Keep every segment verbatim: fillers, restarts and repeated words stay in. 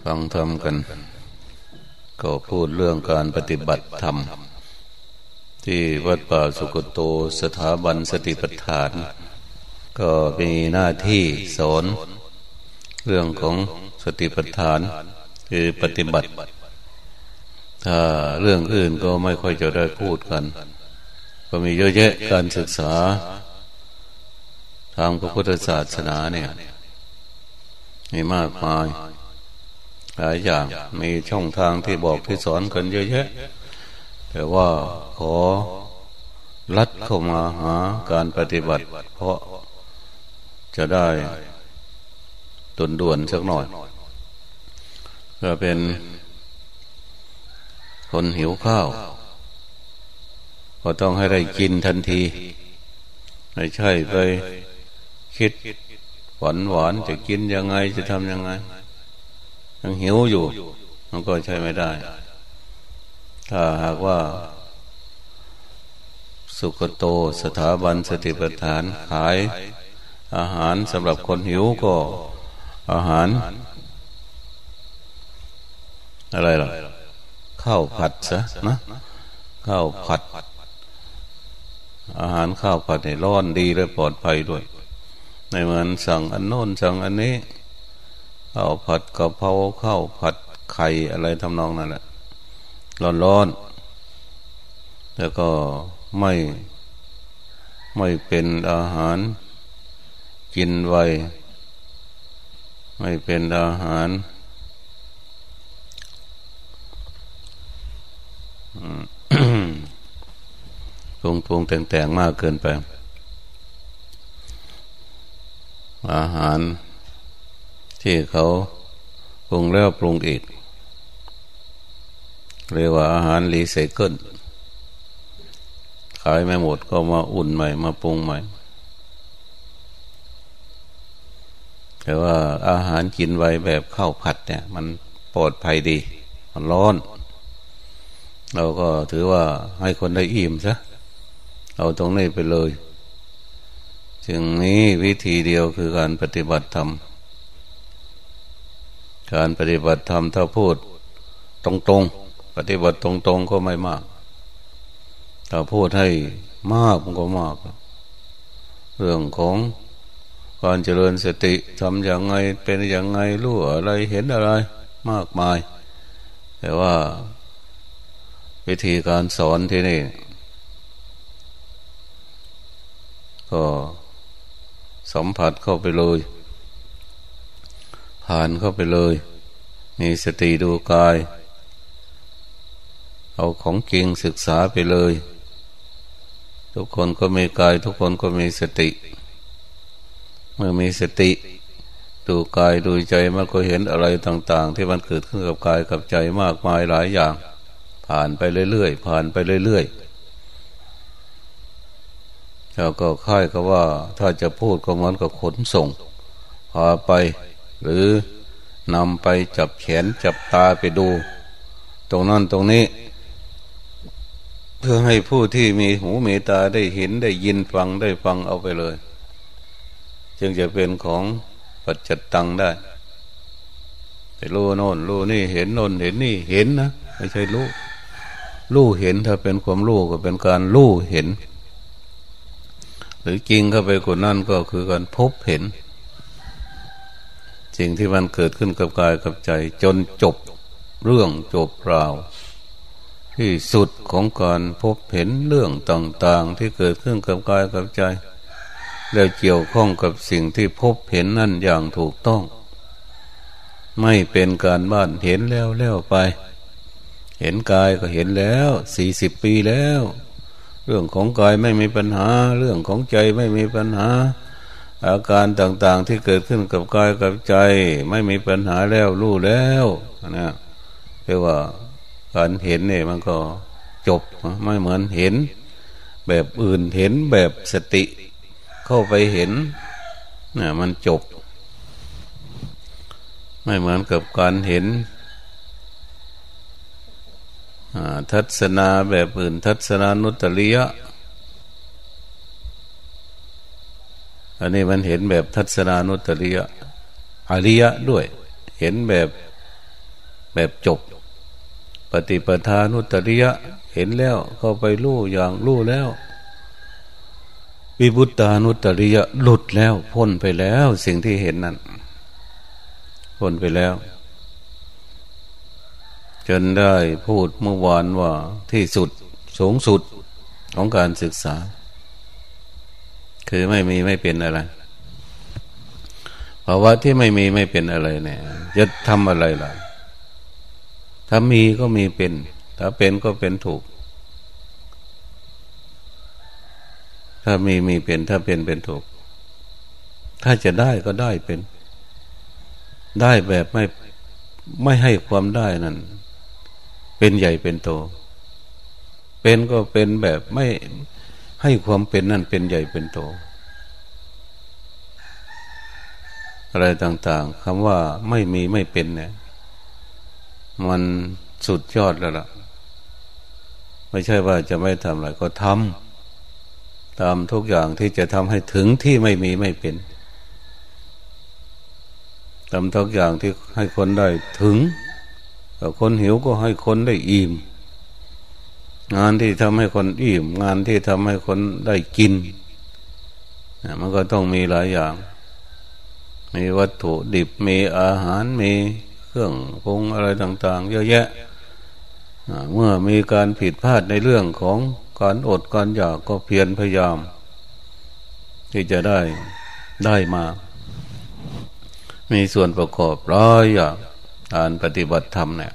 ฟังธรรมกันก็พูดเรื่องการปฏิบัติธรรมที่วัดป่าสุกโตสถาบันสติปัฏฐานก็มีหน้าที่สอนเรื่องของสติปัฏฐานคือปฏิบัติถ้าเรื่องอื่นก็ไม่ค่อยจะได้พูดกันก็มีเยอะแยะการศึกษาทางพระพุทธศาสนาเนี่ยมีมากมายหลายอย่างมีช่องทางที่บอกที่สอนกันเยอะแยะแต่ว่าขอลัดเข้ามาหาการปฏิบัติเพราะจะได้ด่วนๆสักหน่อยก็เป็นคนหิวข้าวก็ต้องให้ได้กินทันทีไม่ใช่ไปคิดหวานหวานจะกินยังไงจะทำยังไงยังหิวอยู่มันก็ใช่ไม่ได้ถ้าหากว่าสุขโตสถาบันสติปัฏฐานขายอาหารสำหรับคนหิวก็อาหารอะไรล่ะข้าวผัดซะนะข้าวผัดอาหารข้าวผัดให้ร้อนดีและปลอดภัยด้วยในเหมือนสั่งอันโน้นสั่งอันนี้ข้าวผัดกะเพราข้าวผัดไข่อะไรทำนองนั่นแหละร้อนๆแล้วก็ไม่ไม่เป็นอาหารกินไวไม่เป็นอาหารปรุงปรุงแต่งๆมากเกินไปอาหารที่เขาปรุงแล้วปรุงอีกเรียกว่าอาหารรีไซเคิลขายไม่หมดก็มาอุ่นใหม่มาปรุงใหม่แต่ว่าอาหารกินไว้แบบข้าวผัดเนี่ยมันปลอดภัยดีมันร้อนเราก็ถือว่าให้คนได้อิ่มซะเอาตรงนี้ไปเลยจึงนี้วิธีเดียวคือการปฏิบัติธรรมการปฏิบัติธรรมถ้าพูดตรงๆปฏิบัติตรงๆก็ไม่มากถ้าพูดให้มากมันก็มากเรื่องของการเจริญสติทำอย่างไงเป็นอย่างไงรู้อะไรเห็นอะไรมากมายแต่ว่าวิธีการสอนที่นี่ก็สัมผัสเข้าไปเลยผ่านเข้าไปเลยมีสติดูกายเอาของจริงศึกษาไปเลยทุกคนก็มีกายทุกคนก็มีสติเมื่อมีสติดูกายดูใจมันก็เห็นอะไรต่างๆที่มันเกิดขึ้นกับกายกับใจมากมายหลายอย่างผ่านไปเรื่อยๆผ่านไปเรื่อยๆแล้วก็ค่ายก็ว่าถ้าจะพูดก็เหมือนกับขนส่งพาไปหรือนำไปจับแขนจับตาไปดูตรงนั้นตรงนี้เพื่อให้ผู้ที่มีหูมีตาได้เห็นได้ยินฟังได้ฟังเอาไปเลยจึงจะเป็นของปัจจัตตังได้แต่รู้โน่นรู้นี่เห็นโน่นเห็นนี่เห็นนะไม่ใช่รู้รู้เห็นถ้าเป็นความรู้ก็เป็นการรู้เห็นหรือจริงเข้าไปกว่านั้นก็คือการพบเห็นสิ่งที่มันเกิดขึ้นกับกายกับใจจนจบเรื่องจบราวที่สุดของการพบเห็นเรื่องต่างๆที่เกิดขึ้นกับกายกับใจแล้วเกี่ยวข้องกับสิ่งที่พบเห็นนั่นอย่างถูกต้องไม่เป็นการบ้านเห็นแล้วแล้วไปเห็นกายก็เห็นแล้วสี่สิบปีแล้วเรื่องของกายไม่มีปัญหาเรื่องของใจไม่มีปัญหาอาการต่างๆที่เกิดขึ้นกับกายกับใจไม่มีปัญหาแล้วรู้แล้วนะเรียกว่าการเห็นเนี่ยมันก็จบไม่เหมือนเห็นแบบอื่นเห็นแบบสติเข้าไปเห็นเนี่ยมันจบไม่เหมือนกับการเห็นทัศนาแบบอื่นทัศนานุตตริยะอันนี้มันเห็นแบบทัศนานุตตริยะอริยะด้วยเห็นแบบแบบจบปฏิปทานุตตริยะเห็นแล้วเข้าไปรู้อย่างรู้แล้ววิบุตตานุตตริยะหลุดแล้วพ้นไปแล้วสิ่งที่เห็นนั้นพ้นไปแล้วจนได้พูดเมื่อวานว่าที่สุดสูงสุดของการศึกษาคือไม่มีไม่เป็นอะไรภาวะที่ไม่มีไม่เป็นอะไรเนี่ยจะทำอะไรล่ะถ้ามีก็มีเป็นถ้าเป็นก็เป็นถูกถ้ามีมีเป็นถ้าเป็นเป็นถูกถ้าจะได้ก็ได้เป็นได้แบบไม่ไม่ให้ความได้นั่นเป็นใหญ่เป็นโตเป็นก็เป็นแบบไม่ให้ความเป็นนั่นเป็นใหญ่เป็นโตอะไรต่างๆคำว่าไม่มีไม่เป็นเนี่ยมันสุดยอดแล้วล่ะไม่ใช่ว่าจะไม่ทำอะไรก็ทำตามทุกอย่างที่จะทำให้ถึงที่ไม่มีไม่เป็นทำทุกอย่างที่ให้คนได้ถึงคนหิวก็ให้คนได้อิ่มงานที่ทำให้คนอิ่มงานที่ทำให้คนได้กินมันก็ต้องมีหลายอย่างมีวัตถุดิบมีอาหารมีเครื่องปรุงอะไรต่างๆเยอะแยะเมื่อมีการผิดพลาดในเรื่องของการอดการอยากก็เพียรพยายามที่จะได้ได้มามีส่วนประกอบหลายอย่างการปฏิบัติธรรมเนี่ย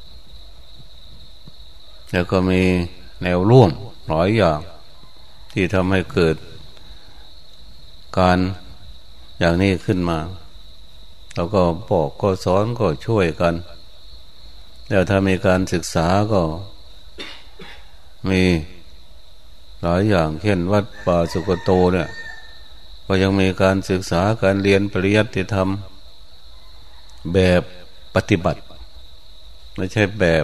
แล้วก็มีแนวร่วมหลายอย่างที่ทำให้เกิดการอย่างนี้ขึ้นมาแล้วก็บอกก็สอนก็ช่วยกันแล้วถ้ามีการศึกษาก็มีหลายอย่างเช่นวัดป่าสุกโตเนี่ยก็ยังมีการศึกษาการเรียนปริยัติธรรมแบบปฏิบัติไม่ใช่แบบ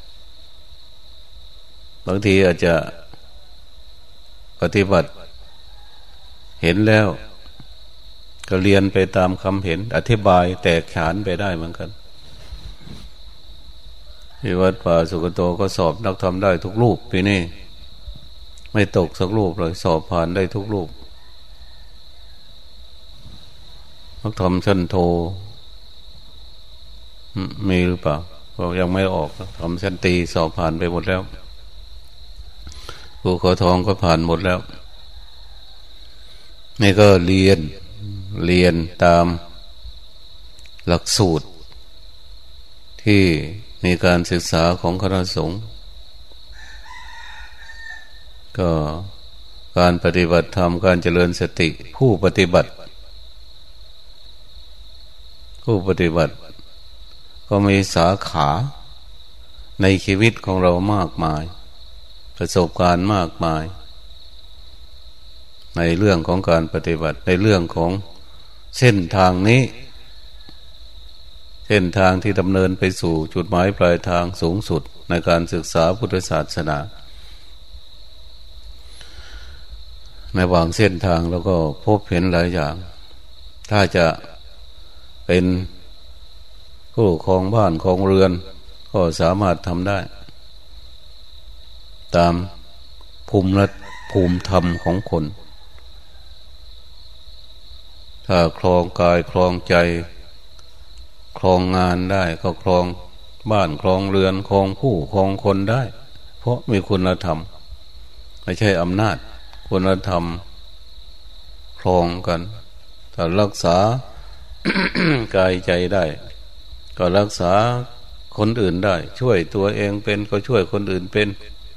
บางทีอาจจะปฏิบัติเห็นแล้วก็เรียนไปตามคำเห็นอธิบายแตกฉานไปได้เหมือนกันที่วัดป่าสุกโตก็สอบนักธรรมได้ทุกรูปปีนี้ไม่ตกสักรูปเลยสอบผ่านได้ทุกรูปนักธรรมชั้นโทมีหรือเปล่าก็ยังไม่ออกทำชั้นตรีสอบผ่านไปหมดแล้วภูเขาทองก็ผ่านหมดแล้วนี่ก็เรียนเรียนตามหลักสูตรที่มีการศึกษาของคณะสงฆ์ก็การปฏิบัติธรรมการเจริญสติผู้ปฏิบัติผู้ปฏิบัติก็มีสาขาในชีวิตของเรามากมายประสบการณ์มากมายในเรื่องของการปฏิบัติในเรื่องของเส้นทางนี้เส้นทางที่ดำเนินไปสู่จุดหมายปลายทางสูงสุดในการศึกษาพุทธศาสนาในบางเส้นทางแล้วก็พบเห็นหลายอย่างถ้าจะเป็นผู้ครองบ้านครองเรือนก็สามารถทำได้ตามภูมิรัฐภูมิธรรมของคนถ้าครองกายครองใจครองงานได้ก็ครองบ้านครองเรือนครองผู้ครองคนได้เพราะมีคุณธรรมไม่ใช่อำนาจคุณธรรมครองกันถ้ารักษา กายใจได้ก็รักษาคนอื่นได้ช่วยตัวเองเป็นก็ช่วยคนอื่นเป็น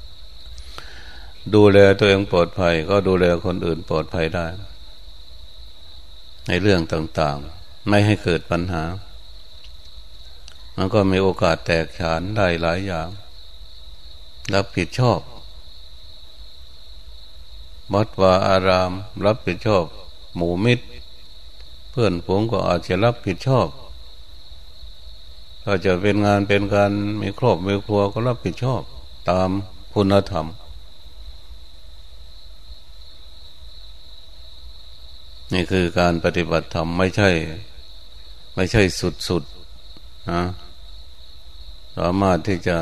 ดูแลตัวเองปลอดภัยก็ดูแลคนอื่นปลอดภัยได้ในเรื่องต่างๆไม่ให้เกิดปัญหามันก็มีโอกาสแตกฉานได้หลายอย่างรับผิดชอบวัดวาอารามรับผิดชอบหมู่มิตรเพื่อนฝูงก็อาจจะรับผิดชอบถ้าจะเป็นงานเป็นการมีครอบมีครัวก็รับผิดชอบตามคุณธรรมนี่คือการปฏิบัติธรรมไม่ใช่ไม่ใช่สุดๆนะสามารถที่จะ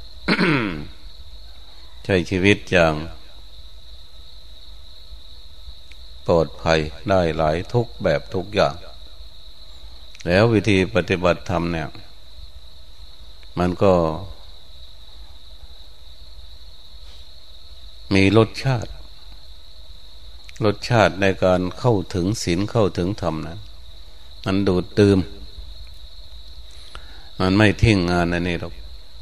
ใช้ชีวิตอย่างปลอดภัยได้หลายทุกแบบทุกอย่างแล้ววิธีปฏิบัติธรรมเนี่ยมันก็มีรสชาติรสชาติในการเข้าถึงศีลเข้าถึงธรรมนะมันดูดดื่มมันไม่ทิ้งงานอันนี้หรอก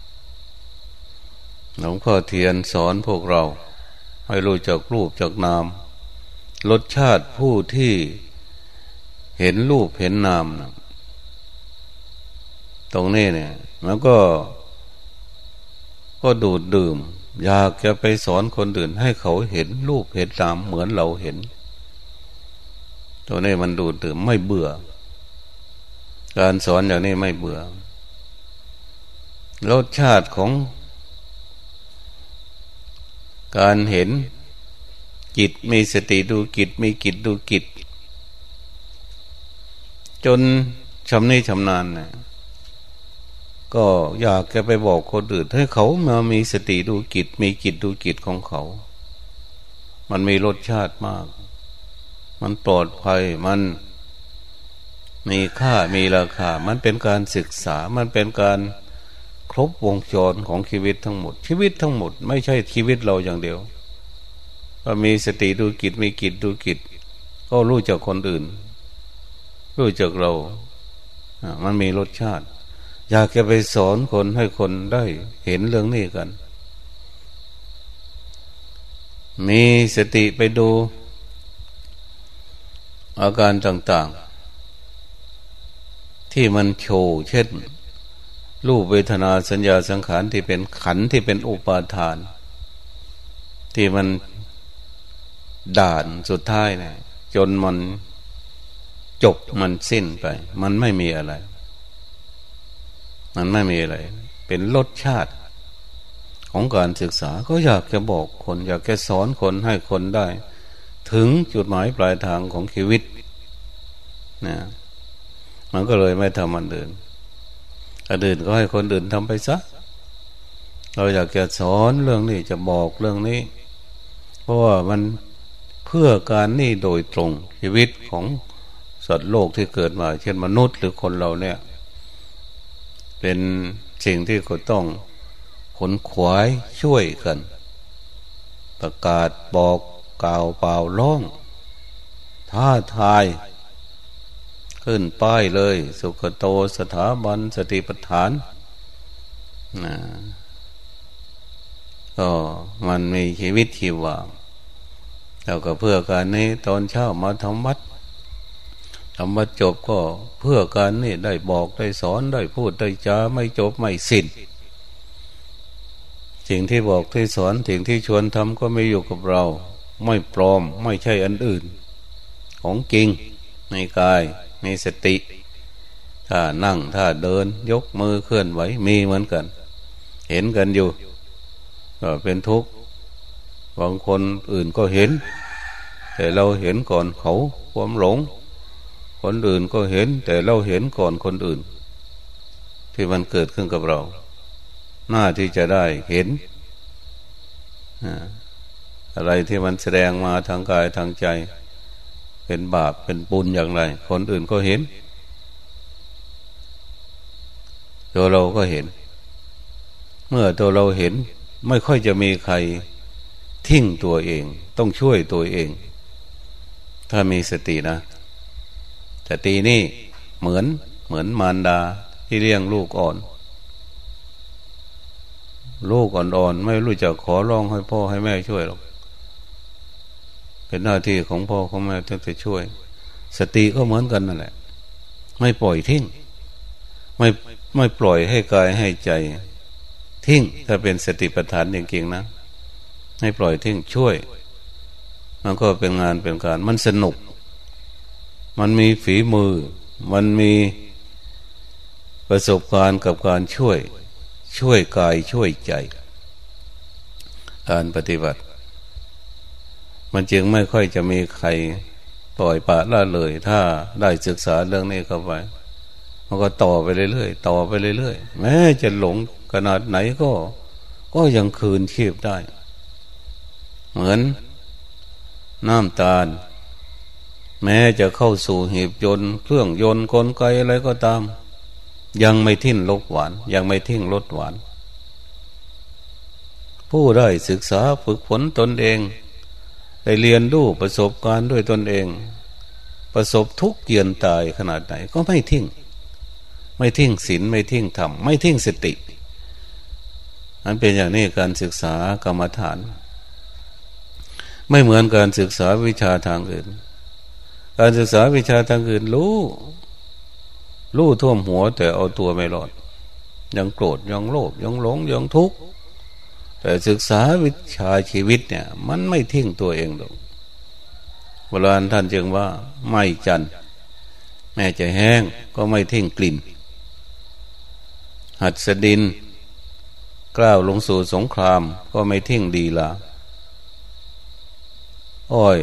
หลวงพ่อเทียนสอนพวกเราให้รู้จักรูปจักนามรสชาติผู้ที่เห็นรูปเห็นนามนะตรงนี้เนี่ยมันก็ก็ดูดดื่มอยากจะไปสอนคนอื่นให้เขาเห็นรูปเห็นนามเหมือนเราเห็นตัวนี้มันดูดดื่มไม่เบื่อการสอนอย่างนี้ไม่เบื่อรสชาติของการเห็นจิตมีสติดูจิตมีจิตดูจิตจนชำนิชำนาญนะก็อยากจะไปบอกคนอื่นให้เขามามีสติดูจิตมีจิตดูจิตของเขามันมีรสชาติมากมันปลอดภัยมันมีค่ามีราคามันเป็นการศึกษามันเป็นการครบวงจรของชีวิตทั้งหมดชีวิตทั้งหมดไม่ใช่ชีวิตเราอย่างเดียวก็มีสติดูจิตมีจิตดูจิตก็รู้จักคนอื่นรู้จักเรามันมีรสชาติอยากจะไปสอนคนให้คนได้เห็นเรื่องนี้กันมีสติไปดูอาการต่างๆที่มันโชว์เช่นรูปเวทนาสัญญาสังขารที่เป็นขันธ์ที่เป็นอุปาทานที่มันด่านสุดท้ายเนี่ยจนมันจบมันสิ้นไปมันไม่มีอะไรมันไม่มีอะไรเป็นรสชาติของการศึกษาก็อยากจะบอกคนอยากจะสอนคนให้คนได้ถึงจุดหมายปลายทางของชีวิตนะมันก็เลยไม่ทำอันอื่นอันอื่นก็ให้คนอื่นทำไปซะเราอยากจะสอนเรื่องนี้จะบอกเรื่องนี้เพราะว่ามันเพื่อการนี่โดยตรงชีวิตของสัตว์โลกที่เกิดมาเช่นมนุษย์หรือคนเราเนี่ยเป็นสิ่งที่ก็ต้องขนขวายช่วยกันประกาศบอกกล่าวเปล่าร้องท้าทายขึ้นป้ายเลยสุขโตสถาบันสติปัฏฐานนะก็มันมีชีวิตชีวาแล้วก็เพื่อการนี้ตอนเช้ามาทำวัดทำวัดจบก็เพื่อการนี้ได้บอกได้สอนได้พูดได้จาไม่จบไม่สิ้นสิ่งที่บอกที่สอนสิ่งที่ชวนทำก็ไม่อยู่กับเราไม่ปลอมไม่ใช่อันอื่นของจริงในกายมีสติถ้านั่งถ้าเดินยกมือเคลื่อนไหวมีเหมือนกันเห็นกันอยู่ก็เป็นทุกข์บางคนอื่นก็เห็นแต่เราเห็นก่อนเขาความหลงคนอื่นก็เห็นแต่เราเห็นก่อนคนอื่นที่มันเกิดขึ้นกับเราหน้าที่จะได้เห็นอะไรที่มันแสดงมาทางกายทางใจเป็นบาปเป็นบุญอย่างไรคนอื่นก็เห็นตัวเราก็เห็นเมื่อตัวเราเห็นไม่ค่อยจะมีใครทิ้งตัวเองต้องช่วยตัวเองถ้ามีสตินะสตินี่เหมือนเหมือนมารดาที่เลี้ยงลูกอ่อนลูกอ่อนๆไม่รู้จักขอร้องให้พ่อให้แม่ช่วยหรอกเป็นหน้าที่ของพ่อของแม่ที่จะช่วยสติก็เหมือนกันนั่นแหละไม่ปล่อยทิ้งไม่ไม่ปล่อยให้กายให้ใจทิ้งถ้าเป็นสติปัฏฐานจริงๆนะให้ปล่อยทิ้งช่วยมันก็เป็นงานเป็นการมันสนุกมันมีฝีมือมันมีประสบการณ์กับการช่วยช่วยกายช่วยใจการปฏิบัติมันจึงไม่ค่อยจะมีใครปล่อยปละละเลยถ้าได้ศึกษาเรื่องนี้เข้าไปมันก็ต่อไปเรื่อยๆต่อไปเรื่อยๆแม้จะหลงขนาดไหนก็ก็ยังคืนชีพได้เหมือนน้ำตาลแม้จะเข้าสู่หีบยนต์เครื่องยนต์กลไกอะไรก็ตามยังไม่ทิ้งรสหวานยังไม่ทิ้งรสหวานผู้ได้ศึกษาฝึกฝนตนเองได้เรียนรู้ประสบการณ์ด้วยตนเองประสบทุกข์เยือนตายขนาดไหนก็ไม่ทิ้งไม่ทิ้งศีลไม่ทิ้งธรรมไม่ทิ้งสติอันเป็นอย่างนี้การศึกษากรรมฐานไม่เหมือนการศึกษาวิชาทางอื่นการศึกษาวิชาทางอื่นรู้รู้ท่วมหัวแต่เอาตัวไม่รอดยังโกรธยังโลภยังหลงยังทุกข์แต่ศึกษาวิชาชีวิตเนี่ยมันไม่ทิ้งตัวเองหรอกโบราณท่านจึงว่าไม่จันแม้จะแห้งก็ไม่ทิ้งกลิ่นหัดสดินกล้าวลงสู่สงครามก็ไม่ทิ้งดีละอ้อย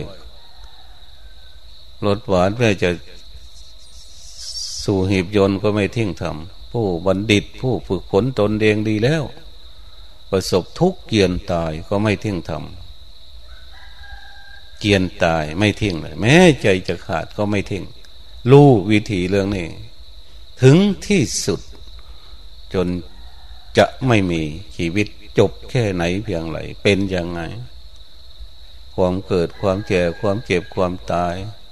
รสหวานแม้จะสู่หีบยนต์ก็ไม่ทิ้งทำผู้บัณฑิตผู้ฝึกฝนตนเองดีแล้วประสบทุกข์เกียนตายก็ไม่ทิ้งทำเกียนตายไม่ทิ้งเลยแม้ใจจะขาดก็ไม่ทิ้งรู้วิธีเรื่องนี้ถึงที่สุดจนจะไม่มีชีวิตจบแค่ไหนเพียงไรเป็นยังไงความเกิดความแก่ความเจ็บความตาย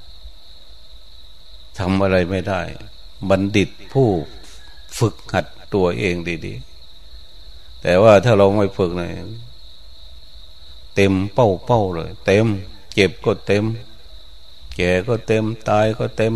ทำอะไรไม่ได้บัณฑิตผู้ฝึกหัดตัวเองดีๆแต่ว่าถ้าเราไม่ฝึกเนี่ยเต็มเป้าเป้าเลยเต็มเจ็บก็เต็มแก่ก็เต็มตายก็เต็ม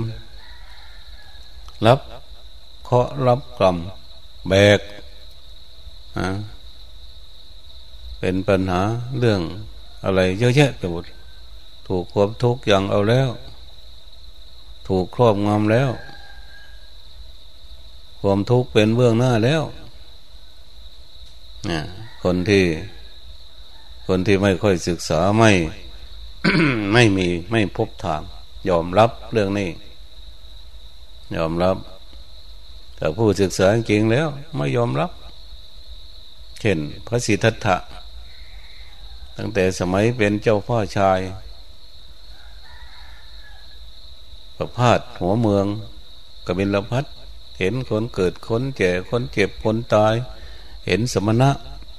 รับเคราะห์รับกรรมแบกอ่าเป็นปัญหาเรื่องอะไรเยอะแยะไปหมดถูกความทุกข์อย่างเอาแล้วถูกครอบงำแล้วความทุกข์เป็นเบื้องหน้าแล้วเนี่ยคนที่คนที่ไม่ค่อยศึกษาไม่ ไม่มีไม่พบทางยอมรับเรื่องนี้ยอมรับแต่ผู้ศึกษาจริงแล้วไม่ยอมรับเช่นพระสิทธัตถะตั้งแต่สมัยเป็นเจ้าพ่อชายประพาสหัวเมืองกบิลพัสดุเห็นคนเกิดคนแก่คนเจ็บคนตายเห็นสมณะ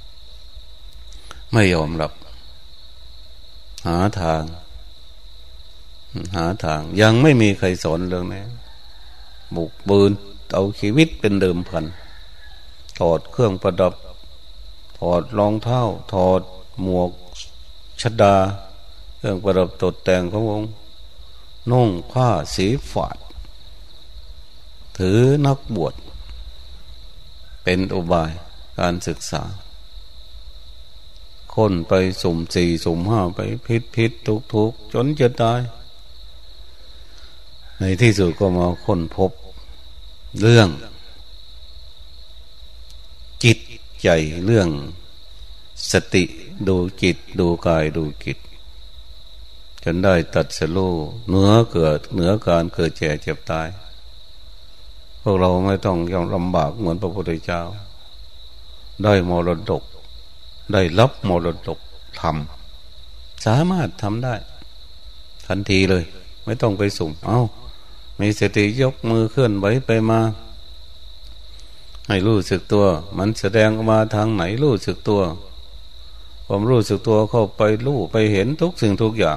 ไม่ยอมรับหาทางหาทางยังไม่มีใครสอนเรื่องนี้บุกบืนเอาชีวิตเป็นเดิมพันถอดเครื่องประดับถอดรองเท้าถอดหมวกชฎาเครื่องประดับตกแต่งขององค์นุ่งผ้าสีฝาดถือนักบวชเป็นอุบายการศึกษาค้นไปสุ่มสี่สุ่มห้าไปพิษพิษทุกทุกจนจะตายในที่สุดก็มาค้นพบเรื่องจิตใจเรื่องสติดูจิตดูกายดูจิตจนได้ตัดสรู้เหนือเกิดเหนือการเกิดแก่เจ็บตายพวกเราไม่ต้องยอมลำบากเหมือนพระพุทธเจ้าได้มรดกได้รับมรดกทำสามารถทำได้ทันทีเลยไม่ต้องไปสุ่มเอ้ามีสติยกมือเคลื่อนไหวไปมาให้รู้สึกตัวมันแสดงออกมาทางไหนรู้สึกตัวความรู้สึกตัวเข้าไปรู้ไปเห็นทุกสิ่งทุกอย่าง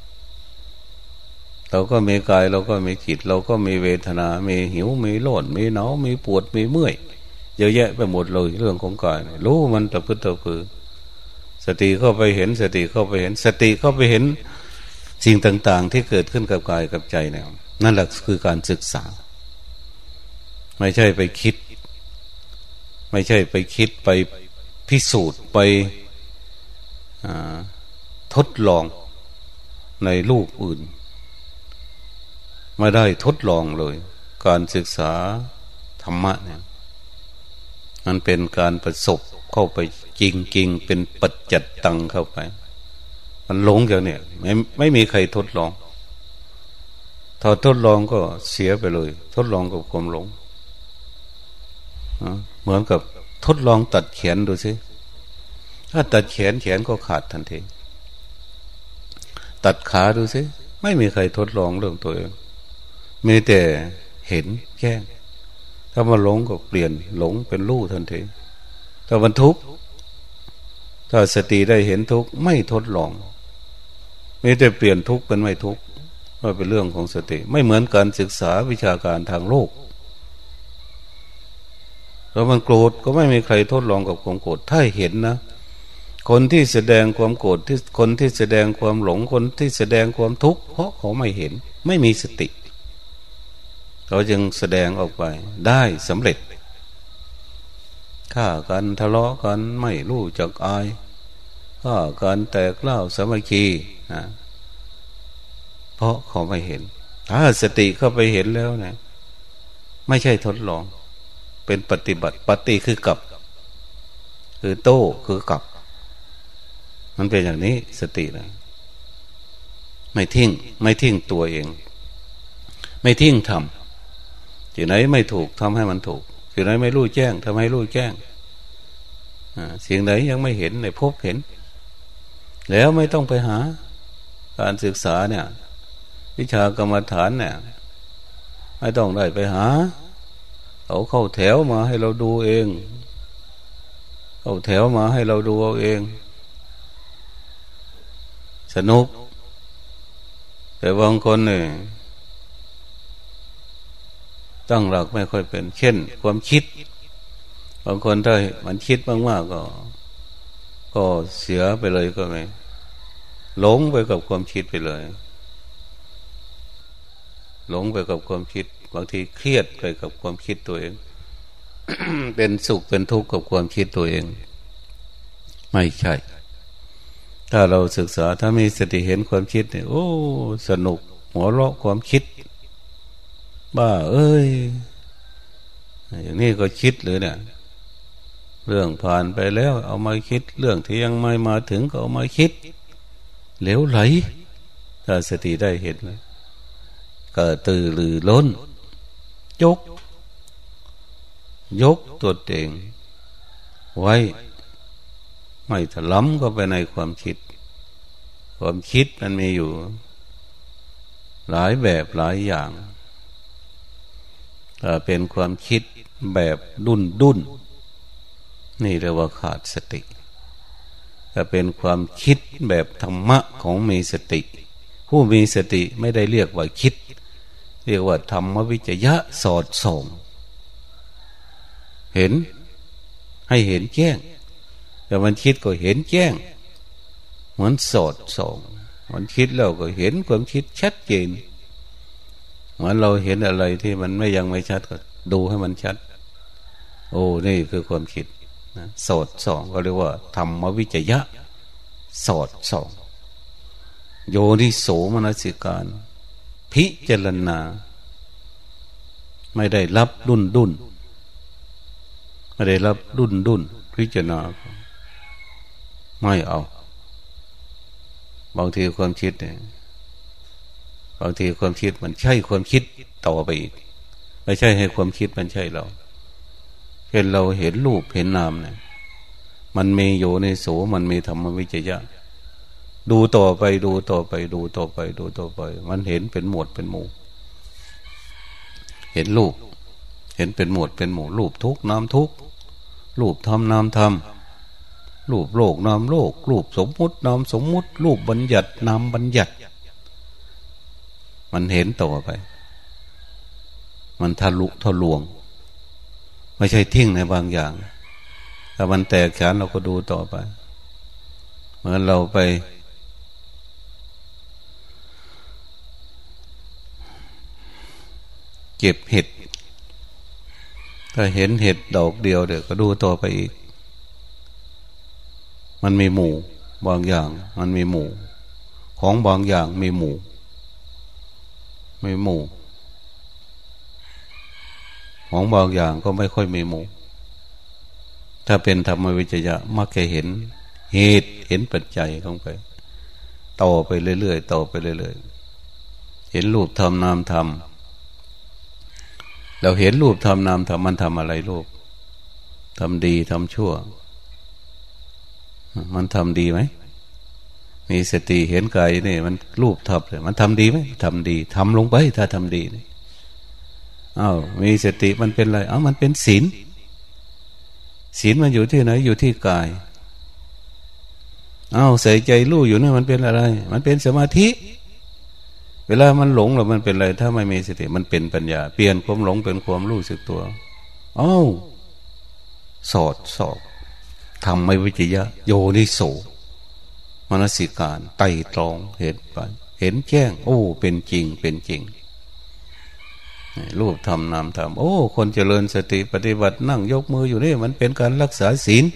เราก็มีกายเราก็มีจิตเราก็มีเวทนามีหิวมีโลดมีหนาวมีปวดมีเมื่อยเยอะแยะไปหมดเลยเรื่องของกายรู้มันตะพึดตะพือสติเข้าไปเห็นสติเข้าไปเห็นสติเข้าไปเห็นสิ่งต่างๆที่เกิดขึ้นกับกายกับใจเนี่ยนั่นแหละคือการศึกษาไม่ใช่ไปคิดไม่ใช่ไปคิดไปพิสูจน์ไปทดลองในรูปอื่นไม่ได้ทดลองเลยการศึกษาธรรมะเนี่ยมันเป็นการประสบเข้าไปจริงๆเป็นปัจจัตตังเข้าไปมันหลงอย่างเนี่ยไม่ไม่มีใครทดลองถ้าทดลองก็เสียไปเลยทดลองกับความหลงเหมือนกับทดลองตัดแขนดูสิถ้าตัดแขนแขนก็ขาดทันทีตัดขาดูสิไม่มีใครทดลองเรื่องตัวเองมีแต่เห็นแจ้งถ้ามาหลงก็เปลี่ยนหลงเป็นรู้ทันทีถ้ามันทุกข์ถ้าสติได้เห็นทุกข์ไม่ทดลองมีแต่เปลี่ยนทุกข์เป็นไม่ทุกข์ว่าเป็นเรื่องของสติไม่เหมือนการศึกษาวิชาการทางโลกแล้วมันโกรธก็ไม่มีใครทดลองกับความโกรธถ้าเห็นนะคนที่แสดงความโกรธที่คนที่แสดงความหลงคนที่แสดงความทุกข์เพราะเขาไม่เห็นไม่มีสติเขาจึงแสดงออกไปได้สำเร็จฆ่ากันทะเลาะกันไม่รู้จักอายฆ่ากันแตกเล่าสามัคคีนะเพราะเขาไม่เห็นถ้าสติเข้าไปเห็นแล้วเนี่ยไม่ใช่ทดลองเป็นปฏิบัติปฏิคือกลับคือโต้คือกลับมันเป็นอย่างนี้สตินะไม่ทิ้งไม่ทิ้งตัวเองไม่ทิ้งทำที่ไหนไม่ถูกทำให้มันถูกที่ไหนไม่รู้แจ้งทำให้รู้แจ้งสิ่งไหนยังไม่เห็นในพบเห็นแล้วไม่ต้องไปหาการศึกษาเนี่ยวิชากรรมฐานเนี่ยไม่ต้องได้ไปหาเขาเข้าแถวมาให้เราดูเองเข้าแถวมาให้เราดูเอาเองสนุกแต่บางคนเนี่ยตั้งหลักไม่ค่อยเป็นเช่นความคิดบางคนถ้ามันคิดมากๆก็ก็เสียไปเลยก็ไม่หลงไปกับความคิดไปเลยหลงไปกับความคิดบางทีเครียดไปกับความคิดตัวเอง เป็นสุขเป็นทุกข์กับความคิดตัวเองไม่ใช่ถ้าเราศึกษาถ้ามีสติเห็นความคิดเนี่ยโอ้สนุกหัวเราะความคิดบ้าเอ้ยอย่างนี้ก็คิดเลยเนี่ยเรื่องผ่านไปแล้วเอามาคิดเรื่องที่ยังไม่มาถึงก็เอามาคิดเหลวไหลถ้าสติได้เห็นนะก็ตื่นหรือล้นยกยกตัวเองไว้ไม่ถลำก็ไปในความคิดความคิดมันมีอยู่หลายแบบหลายอย่างถ้าเป็นความคิดแบบดุนดุนนี่เรียกว่าขาดสติถ้าเป็นความคิดแบบธรรมะของมีสติผู้มีสติไม่ได้เรียกว่าคิดเรียกว่าธรรมวิจยะสอดส่องเห็นให้เห็นแจ้งแต่มันคิดก็เห็นแจ้งเหมือนสอดส่องมันคิดแล้วก็เห็นความคิดชัดเจนเหมือนเราเห็นอะไรที่มันไม่ยังไม่ชัดก็ดูให้มันชัดโอ้นี่คือความคิดนะสอดส่องก็เรียกว่าธรรมวิจยะสอดส่องโยนิโสมนสิการพิจารณาไม่ได้รับดุนดุนไม่ได้รับดุนดุนพิจารณาไม่เอาบางทีความคิดเนี่ยบางทีความคิดมันใช่ความคิดต่อไปอีกไม่ใช่ให้ความคิดมันใช่เราเห็นเราเห็นรูปเห็นนามเนี่ยมันมีโยนิโสมันมีธรรมวิจยะดูต่อไปดูต่อไปดูต่อไปดูต่อไปมันเห็นเป็นหมวดเป็นหมู่เห็นรูปเห็นเป็นหมวดเป็นหมู่รูปทุกข์นามทุกข์รูปธรรมนามธรรมรูปโลกนามโลกรูปสมมุตินามสมมุติรูปบัญญัตินามบัญญัติมันเห็นต่อไปมันทะลุทะลวงไม่ใช่ทิ้งในบางอย่างถ้ามันแตกฉานเราก็ดูต่อไปเหมือนเราไปเก็บเห็ดถ้าเห็นเห็ดดอกเดียวเดี๋ยวก็ดูต่อไปอีกมันมีหมู่บางอย่างมันมีหมู่ของบางอย่างมีหมู่มีหมู่ของบางอย่างก็ไม่ค่อยมีหมู่ถ้าเป็นธรรมวิจยะมักจะเห็นเหตุเห็นปัจจัยลงไปต่อไปเรื่อยๆต่อไปเรื่อยๆเห็นรูปธรรมนามธรรมเราเห็นรูปธรรมนามธรรมมันทำอะไรรูปทำดีทำชั่วมันทำดีไหมมีสติเห็นกายนี่มันรูปทับเลยมันทำดีไหมทำดีทำลงไปถ้าทำดีนี่อ้าวมีสติมันเป็นอะไรอ้าวมันเป็นศีลศีลมันอยู่ที่ไหนอยู่ที่กายอ้าวใส่ใจรู้อยู่นี่มันเป็นอะไรมันเป็นสมาธิเวลามันหลงหรือมันเป็นอะไรถ้าไม่มีสติมันเป็นปัญญาเปลี่ยนความหลงเป็นความรู้สึกตัวอ้าวสอดสอบทำไม่วิจยะโยนิโสมนสิการไต่ตรองเห็นไปเห็นแจ้งโอ้เป็นจริงเป็นจริงรูปทำนามทำโอ้คนเจริญสติปฏิบัตินั่งยกมืออยู่นี่มันเป็นการรักษาศีล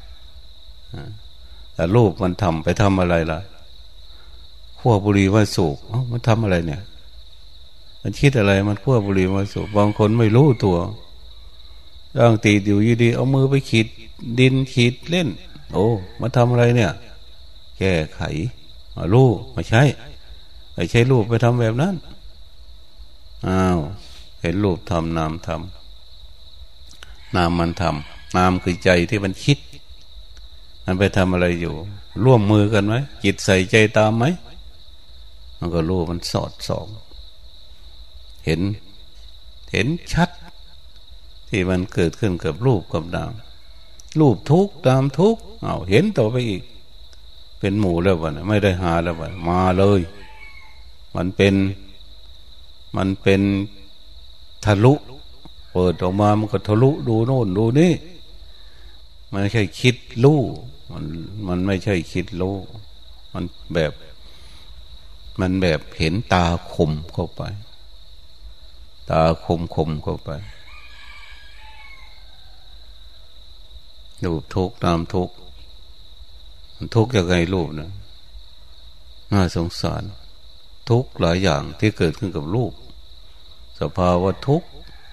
แต่รูปมันทำไปทำอะไรล่ะขั้วบุหรี่มาสูบเอ้ามันทำอะไรเนี่ยมันคิดอะไรมันขั้วบุหรี่มาสูบบางคนไม่รู้ตัวร่างตีอยู่ยีดีเอามือไปขีดดินขีดเล่นโอ้มาทำอะไรเนี่ยแก้ไขรู้ไม่ใช่ไม่ใช่รูปไปทำแบบนั้นอ้าวเห็นรูปทำนามทำนามมันทำนามคือใจที่มันคิดมันไปทำอะไรอยู่ร่วมมือกันไหมจิตใส่ใจตามไหมมันก็รู้มันสอดส่องเห็นเห็นชัดที่มันเกิดขึ้นกับรูปกับนามรูปทุกข์นามทุกข์เอาเห็นต่อไปอีกเป็นหมู่แล้ววะไม่ได้หาแล้ววะมาเลยมันเป็นมันเป็นทะลุเปิดออกมามันก็ทะลุดูโน่นดูนี่มันไม่ใช่คิดรู้มันมันไม่ใช่คิดรู้มันแบบมันแบบเห็นตาคมเข้าไปตาคมคมเข้าไปรูปทุกข์นามทุกข์มันทุกข์ยังไงรูปนะน่าสงสารทุกข์หลายอย่างที่เกิดขึ้นกับรูปสภาวะทุกข์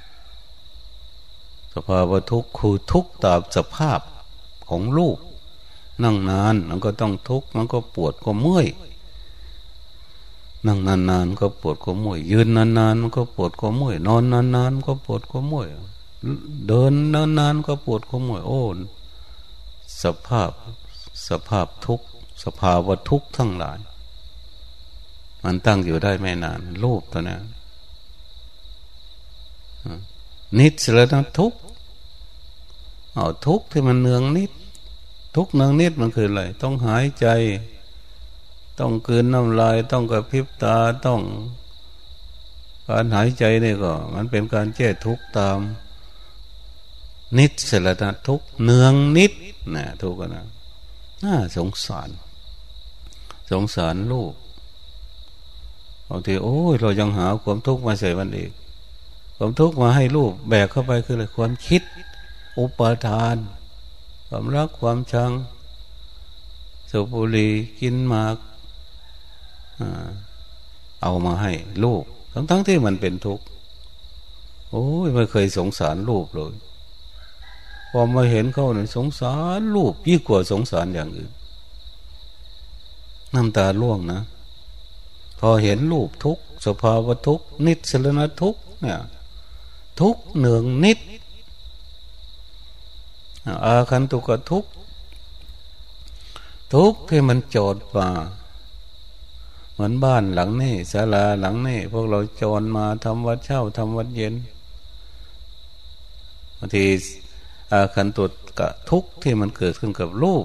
สภาวะทุกข์คือทุกข์ตามสภาพของรูปนั่งนานมันก็ต้องทุกข์มันก็ปวดก็เมื่อยนั่งนานๆก็ปวดก็เมื่อยยืนนานๆมันก็ปวดก็เมื่อยนอนนานๆก็ปวดก็เมื่อยเดินนานๆก็ปวดก็เมื่อยโอ้สภาพสภาพทุกข์สภาวะทุกข์ทั้งหลายมันตั้งอยู่ได้ไม่นานรูปตัวนี้นิจสรณทุกข์เอาทุกข์ที่มันเนืองนิดทุกข์เนืองนิดมันคืออะไรต้องหายใจต้องกลืนน้ำลายต้องกระพริบตาต้องการหายใจนี่ก็มันเป็นการแก้ทุกข์ตามนิจสรณทุกข์เนืองนิดนะทุกข์นะน่าสงสารสงสารลูกบางทีโอ้ยเรายังหาความทุกข์มาใส่มันอีกความทุกข์มาให้ลูกแบกเข้าไปคืออะไรความคิดอุปาทานความรักความชังสูบบุหรี่กินหมากเอามาให้ลูกทั้งๆที่มันเป็นทุกข์โอ้ยไม่เคยสงสารลูกเลยพอมาเห็นเขาเนี่ยสงสารลูกยิ่งกว่าสงสารอย่างอื่นน้ำตาร่วงนะพอเห็นลูกทุกข์สภาวะทุกข์นิจสรณทุกข์เนี่ยทุกข์เนืองนิดอาคันตุกทุกข์ทุกข์ที่มันโจรมาเหมือนบ้านหลังนี้ศาลาหลังนี้พวกเราโจรมาทำวัดเช้าทำวัดเย็นบางทีอาคันตุกะทุกข์ที่มันเกิดขึ้นกับรูป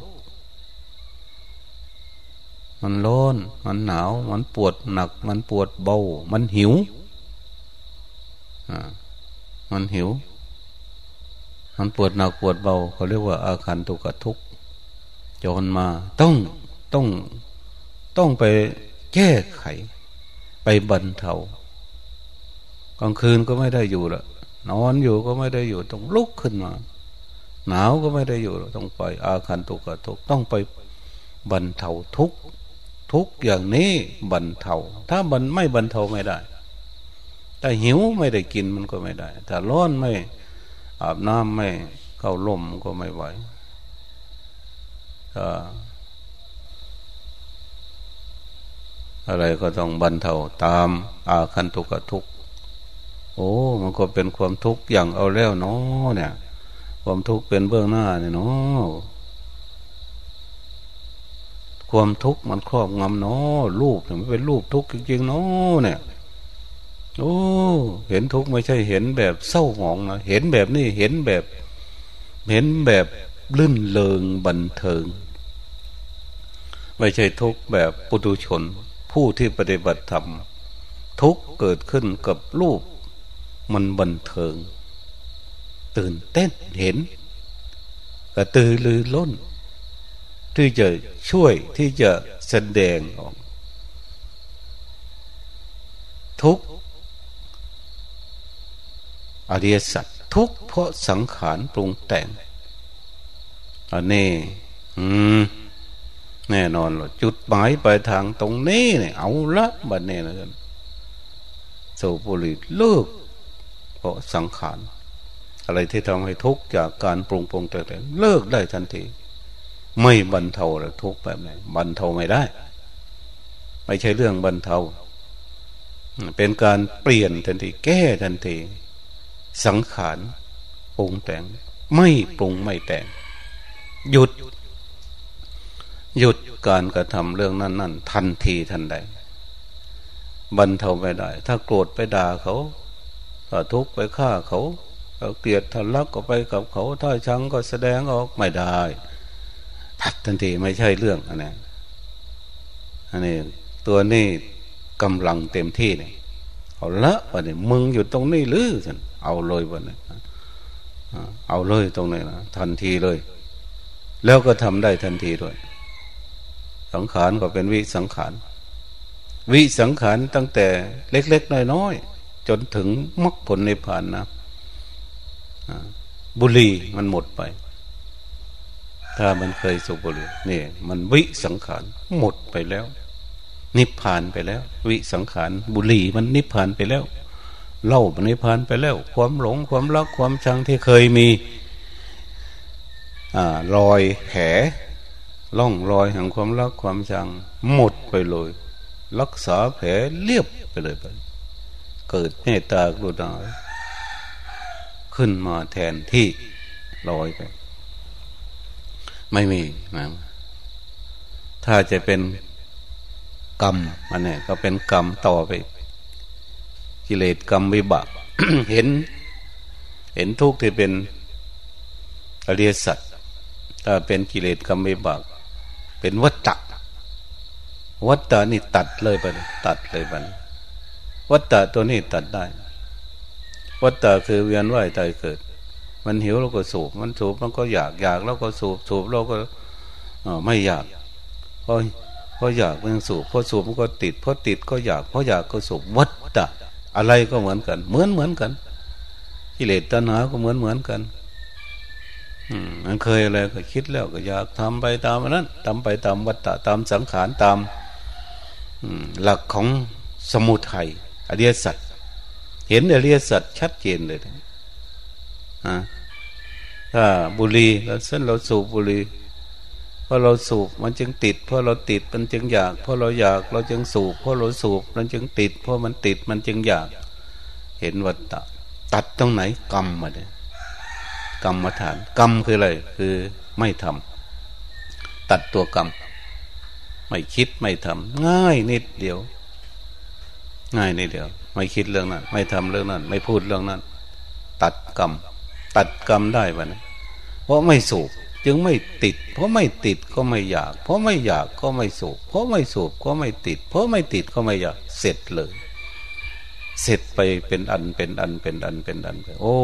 มันร้อนมันหนาวมันปวดหนักมันปวดเบามันหิวอ่ามันหิวมันปวดหนักปวดเบาเขาเรียกว่าอาคันตุกะทุกข์โจรมาต้องต้องต้องไปแก้ไขไปบรรเทากลางคืนก็ไม่ได้อยู่ละนอนอยู่ก็ไม่ได้อยู่ต้องลุกขึ้นมาหนาวก็ไม่ได้อยู่ต้องไปอาคันตุกะทุกข์ต้องไปบรรเทาทุกข์ทุกอย่างนี้บรรเทาถ้าบรรไม่บรรเทาไม่ได้ถ้าหิวไม่ได้กินมันก็ไม่ได้ถ้าร้อนไม่อาบน้ำไม่เข้าร่มก็ไม่ไหวถ้าอะไรก็ต้องบรรเทาตามอาคันตุกะทุกข์โอ้มันก็เป็นความทุกข์อย่างเอาแล้วเนาะเนี่ยความทุกข์เป็นเบื้องหน้าเนี่ยเนาะความทุกข์มันครอบงำเนาะรูปเนี่ยมันเป็นรูปทุกข์จริงๆเนาะเนี่ยโอ้เห็นทุกข์ไม่ใช่เห็นแบบเศร้าหมองนะเห็นแบบนี้เห็นแบบเห็นแบบลื่นเลงบันเทิงไม่ใช่ทุกข์แบบปุถุชนผู้ที่ปฏิบัติธรรมทุกข์เกิดขึ้นกับรูปมันบันเทิงตื่นเต้นเห็นกระตือรือร้นที่จะช่วยที่จะแสดงออกทุกข์อริยสัจทุกข์เพราะสังขารปรุงแต่งอันนี้อืมแน่นอนว่าจุดหมายปลายทางตรงนี้เนี่ยเอาละบัดนี้นะกันสูบบุหรี่เลิกเพราะสังขารอะไรที่ทำให้ทุกข์จากการปรุงปรุงแต่งเลิกได้ทันทีไม่บรรเทาแล้วทุกข์แบบไหนบรรเทาไม่ได้ไม่ใช่เรื่องบรรเทาเป็นการเปลี่ยนทันทีแก้ทันทีสังขารปรุงแต่งไม่ปรุงไม่แต่งหยุดหยุดการกระทำเรื่องนั้นนั่นทันทีทันใดบรรเทาไม่ได้ถ้าโกรธไปด่าเขาถ้าทุกข์ไปฆ่าเขาถ้าเกลียดถ้ารักก็ไปกับเขาถ้าชังก็แสดงออกไม่ได้ทัดทันทีไม่ใช่เรื่องอันนี้อันนี้ตัวนี้กำลังเต็มที่เนี่ยเอาละวันนี้มึงอยู่ตรงนี้หรือสันเอาเลยวันนี้เอาเลยตรงนี้นะทันทีเลยแล้วก็ทำได้ทันทีด้วยสังขารก็เป็นวิสังขารวิสังขารตั้งแต่เล็กๆน้อยๆจนถึงมรรคผลนิพพานนะบุหรี่มันหมดไปถ้ามันเคยสูบบุหรี่นี่มันวิสังขารหมดไปแล้วนิพพานไปแล้ววิสังขารบุหรี่มันนิพพานไปแล้วเหล้ามันนิพพานไปแล้วความหลงความรักความชังที่เคยมีอ่ารอยแผลร่องรอยแห่งความรักความชังหมดไปเลยรักษาแผลเรียบไปเลยไปเกิดเมตตากรุณาขึ้นมาแทนที่ลอยไปไม่มีนะถ้าจะเป็นกรรมอันนี้ก็เป็นกรรมต่อไปกิเลสกรรมวิบาก เห็นเห็นทุกข์ที่เป็นอริยสัจถ้าเป็นกิเลสกรรมวิบากเป็นวัฏฏะวัฏฏะนี่ตัดเลยไปตัดเลยไปวัฏฏะตัวนี้ตัดได้วัฏฏะคือเวียนว่ายตายเกิดมันหิวเราก็สูบมันสูบมันก็อยากอยากเราก็สูบสูบเราก็ไม่อยากเพราะเพราะอยากมันสูบเพราะสูบมันก็ติดเพราะติดก็อยากเพราะอยากก็สูบวัฏฏะอะไรก็เหมือนกันเหมือนเหมือนกันกิเลสตัณหาก็เหมือนเหมือนกันอืมมันเคยอะไรก็คิดแล้วก็อยากทำไปตามนั้นทำไปตามวัฏฏะตามสังขารตามหลักของสมุทัยอริยสัจเห็นอริยสัจชัดเจนเลยนะถ้าบุหรี่เราเส้นเราสูบบุหรี่เพราะเราสูบมันจึงติดเพราะเราติดมันจึงอยากเพราะเราอยากเราจึงสูบเพราะเราสูบมันจึงติดเพราะมันติดมันจึงอยากเห็นวัฏฏะตัดตรงไหนกรรมมาเนี่ยกรรมฐานกรรมคืออะไรคือไม่ทำตัดตัวกรรมไม่คิดไม่ทำง่ายนิดเดียวง่ายนิดเดียวไม่คิดเรื่องนั้นไม่ทำเรื่องนั้นไม่พูดเรื่องนั้นตัดกรรมตัดกรรมได้ปะเนี่ยเพราะไม่สูบจึงไม่ติดเพราะไม่ติดก็ไม่อยากเพราะไม่อยากก็ไม่สูบเพราะไม่สูบก็ไม่ติดเพราะไม่ติดก็ไม่อยากเสร็จเลยเสร็จไปเป็นอันเป็นอันเป็นอันเป็นอันไปโอ้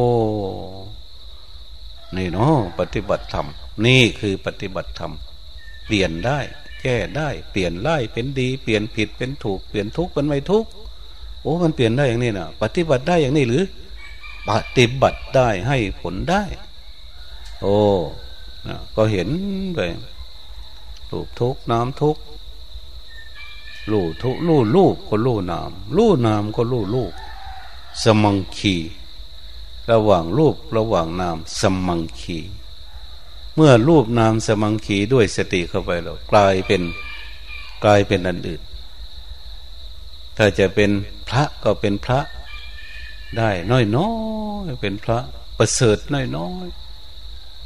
นี่เนาะปฏิบัติธรรมนี่คือปฏิบัติธรรมเปลี่ยนได้แก้ได้เปลี่ยนร้ายเป็นดีเปลี่ยนผิดเป็นถูกเปลี่ยนทุกข์เป็นไม่ทุกข์โอ้มันเปลี่ยนได้อย่างนี้นะปฏิบัติได้อย่างนี้หรือปฏิบัติได้ให้ผลได้โอ้ก็เห็นไปรูปทุกข์นามทุกข์รู้ทุกข์รู้รูปก็รู้นามรู้นามก็รู้รูปสมังคีระหว่างรูประหว่างนามสมังคีเมื่อรูปนามสมังคีด้วยสติเข้าไปแล้วกลายเป็นกลายเป็นอันอื่นถ้าจะเป็นพระก็เป็นพระได้น้อยๆเป็นพระประเสริฐน้อย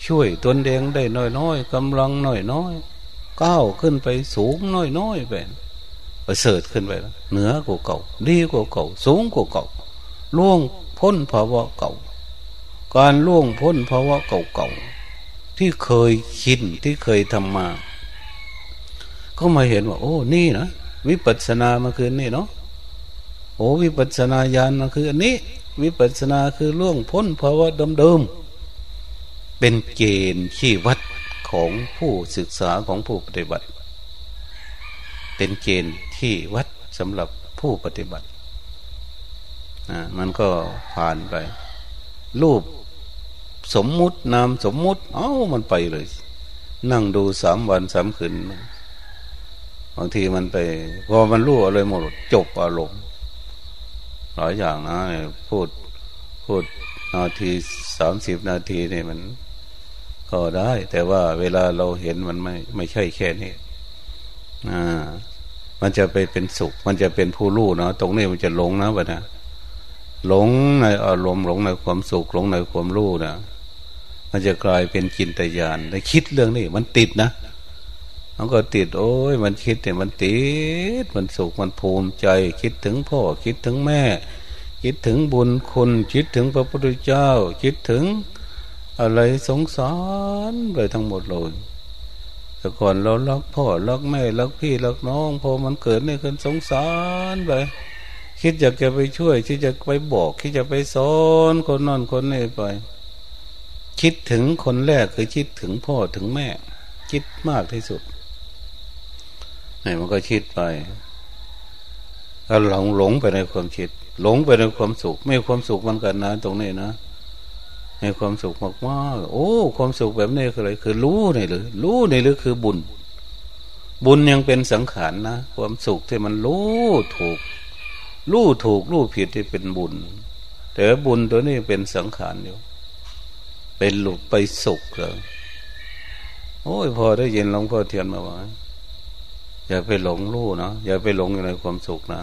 ช่วยตนเองได้น้อยๆกำลังน้อยๆก้าวขึ้นไปสูงน้อยๆไปประเสริฐขึ้นไปแล้วเหนือกว่าเก่าดีกว่าเก่าสูงกว่าเก่าล่วงพ้นภาวะเก่าการล่วงพ้นภาวะเก่าๆที่เคยชินที่เคยทำมาก็มาเห็นว่าโอ้นี่นะวิปัสสนามาคือนี่เนาะโอ้วิปัสสนาญาณมาคืออันนี้วิปัสสนาคือล่วงพ้นภาวะเดิมๆเป็นเกณฑ์ชี้วัดของผู้ศึกษาของผู้ปฏิบัติเป็นเกณฑ์ที่วัดสำหรับผู้ปฏิบัติอ่ามันก็ผ่านไปรูปสมมุตินามสมมุติเอ้ามันไปเลยนั่งดูสามวันสามคืนบางทีมันไปพอมันรู้อะไรหมดจบอารมณ์หลายอย่างนะพูดพูดนาทีสามสิบนาทีนี่มันก็ได้แต่ว่าเวลาเราเห็นมันไม่ไม่ใช่แค่นี้อ่ามันจะไปเป็นสุขมันจะเป็นผู้รู้นะตรงนี้มันจะหลงนะวะนะหลงในอารมณ์หลงในความสุขหลงในความรู้นะมันจะกลายเป็นจินตญาณได้คิดเรื่องนี้มันติดนะมันก็ติดโอ้ยมันคิดเนี่ยมันติดมันสุขมันภูมิใจคิดถึงพ่อคิดถึงแม่คิดถึงบุญคุณคิดถึงพระพุทธเจ้าคิดถึงอะไรสงสารไปทั้งหมดเลยแต่ก่อนเรารักพ่อรักแม่รักพี่รักน้องพอมันเกิดนี่ขึ้นสงสารไปคิดอยากจะไปช่วยคิดจะไปบอกคิดจะไปสอนคนนั่นคนนี้ไปคิดถึงคนแรกคือคิดถึงพ่อถึงแม่คิดมากที่สุดนี่มันก็คิดไปถ้าหลงหลงไปในความคิดหลงไปในความสุขไม่ความสุขมันกันนะตรงนี้นะมีความสุขมากมากโอ้ความสุขแบบนี้คืออะไรคือรู้นี่หรือรู้นี่หรือคือบุญบุญยังเป็นสังขารนะความสุขที่มันรู้ถูกรู้ถูกรู้ผิดที่เป็นบุญแต่บุญตัวนี้เป็นสังขารอยู่เป็นหลุดไปสุขเลยโอ้ยพอได้ยินหลวงพ่อเทียนมาว่าอย่าไปหลงรู้นะอย่าไปหลงอยู่ในความสุขนะ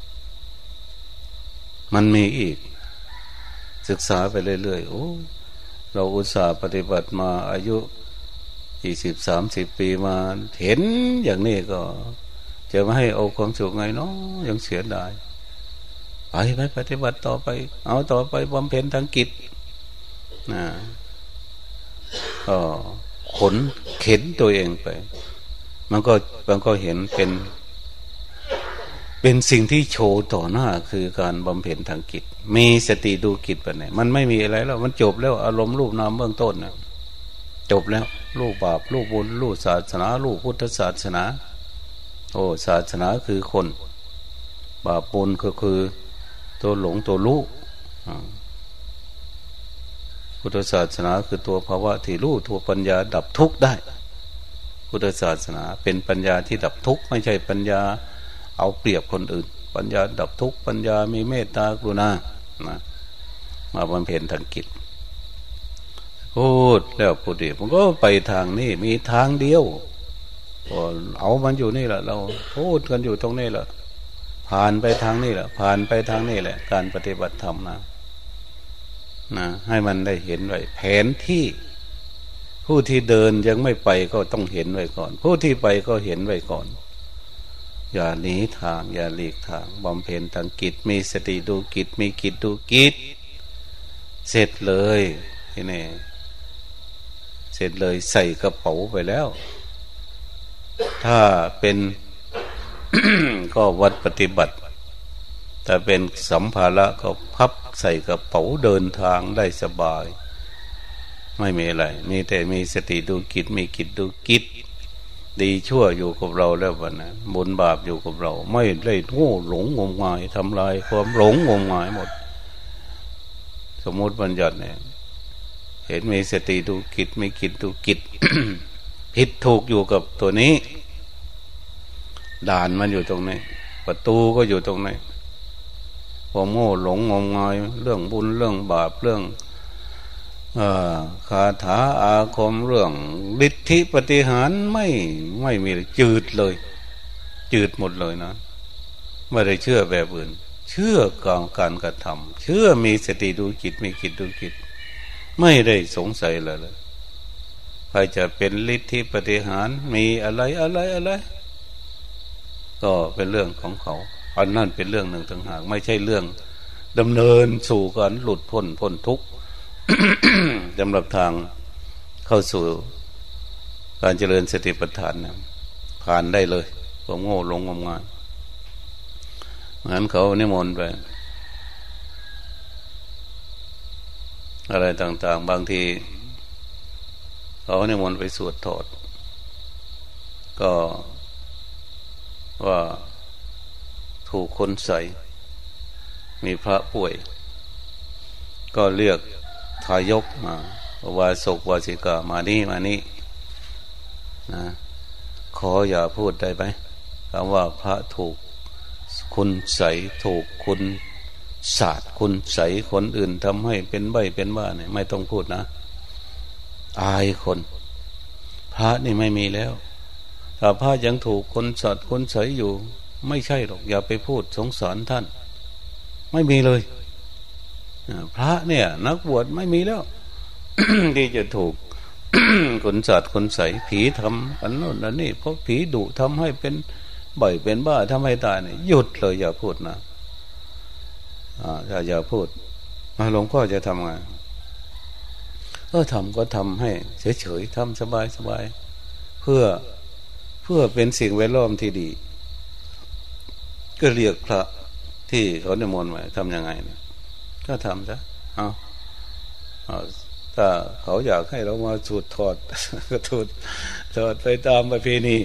มันมีอีกศึกษาไปเรื่อยๆโอ้เราอุตส่าห์ปฏิบัติมาอายุยี่สิบสามสิบปีมาเห็นอย่างนี้ก็จะไม่ให้เอาความสุขไงเนาะยังเสียดายไปไปปฏิบัติต่อไปเอาต่อไปบำเพ็ญทางกิจนะก็ขนเข็นตัวเองไปมันก็มันก็เห็นเป็นเป็นสิ่งที่โชว์ต่อหน้าคือการบำเพ็ญทางกิจมีสติดูกิจไปไหนมันไม่มีอะไรแล้วมันจบแล้วอารมณ์รูปนามเบื้องต้นนะจบแล้วรูปบาปรูปบุญรูปศาสนารูปพุทธศาสนาโอ้ศาสนาคือคนบาปบุญก็คือตัวหลงตัวรู้พุทธศาสนาคือตัวภาวะที่รู้ตัวปัญญาดับทุกข์ได้พุทธศาสนาเป็นปัญญาที่ดับทุกข์ไม่ใช่ปัญญาเอาเปรียบคนอื่นปัญญาดับทุกข์ปัญญามีเมตตากรุณานะมาบำเพ็ญทางกิจพูดแล้วพูดอีกมันก็ไปทางนี้มีทางเดียวเอามันอยู่นี่แหละเราพูดกันอยู่ตรงนี้แหละผ่านไปทางนี้แหละผ่านไปทางนี้แหละการปฏิบัติธรรมนะนะให้มันได้เห็นไว้แผนที่ผู้ที่เดินยังไม่ไปก็ต้องเห็นไว้ก่อนผู้ที่ไปก็เห็นไว้ก่อนอย่าหนีทางอย่าหลีกทางบำเพ็ญทางกิจมีสติดูกิจมีกิจดูกิจเสร็จเลยที่นี่เสร็จเลยใส่กระเป๋าไปแล้วถ้าเป็น ก็วัดปฏิบัติแต่เป็นสัมภาระก็พับใส่กระเป๋าเดินทางได้สบายไม่มีอะไรมีแต่มีสติดูกิจมีกิจดูกิจดีชั่วอยู่กับเราแล้ววันนั้นบุญบาปอยู่กับเราไม่ได้โง่หลงงมงายทำลายความหลงงมงายหมดสมมติบัญญัติเนี่ยเห็นมีสติดูกิจมีกิจดูกิจ ผิดถูกอยู่กับตัวนี้ด่านมันอยู่ตรงนี้ประตูก็อยู่ตรงนี้ความโง่หลงงมงายเรื่องบุญเรื่องบาปเรื่องคาถาอาคมเรื่องฤทธิปฏิหารไม่ไม่มีจืดเลยจืดหมดเลยนะไม่ได้เชื่อแบบอื่นเชื่อการการกระทำเชื่อมีสติดูจิตมีจิตดูจิตไม่ได้สงสัยเลยเลยครจะเป็นฤทธิปฏิหารมีอะไรอะไรอะไรก็เป็นเรื่องของเขาอันนั้นเป็นเรื่องหนึ่งต่างหากไม่ใช่เรื่องดำเนินสู่การหลุดพ้นพ้นทุกข์ สำหรับทางเข้าสู่การเจริญสติปัฏฐานนะผ่านได้เลยความโง่หลงงมงายงั้นเขานิมนต์ไปอะไรต่างๆบางทีเขานิมนต์ไปสวดถอดก็ว่าถูกคนใส่มีพระป่วยก็เรียกทายกมาวาสกวาสิกามานี่มานี่นะขออย่าพูดได้ไหมคำว่าพระถูกคุณใส่ถูกคุณศาสตร์คุณใส่คนอื่นทำให้เป็นใบเป็นบ้าเนี่ยไม่ต้องพูดนะอายคนพระนี่ไม่มีแล้วถ้าพระยังถูกคนศาสตร์คนใส่อยู่ไม่ใช่หรอกอย่าไปพูดสงสารท่านไม่มีเลยพระเนี่ยนักบวชไม่มีแล้ว ที่จะถูก คนศาสตร์คนใส่ผีทำอันโน้นอันนี้เพราะผีดุทำให้เป็นบ่อยเป็นบ้าทำให้ตายเนี่ยหยุดเลยอย่าพูดนะอ่าอย่าอย่าพูดหลวงพ่อจะทำไงก็ทำก็ทำให้เฉยๆทำสบายๆเพื่อเพื่อเป็นสิ่งแวดล้อมที่ดีก็เรียกพระที่เขานิมนต์มาทำยังไงเนี่ยก็ทำซะเอาเอาถ้าเขาอยากให้เรามาสูดถอดก็สูดถอดไปตามประเพณี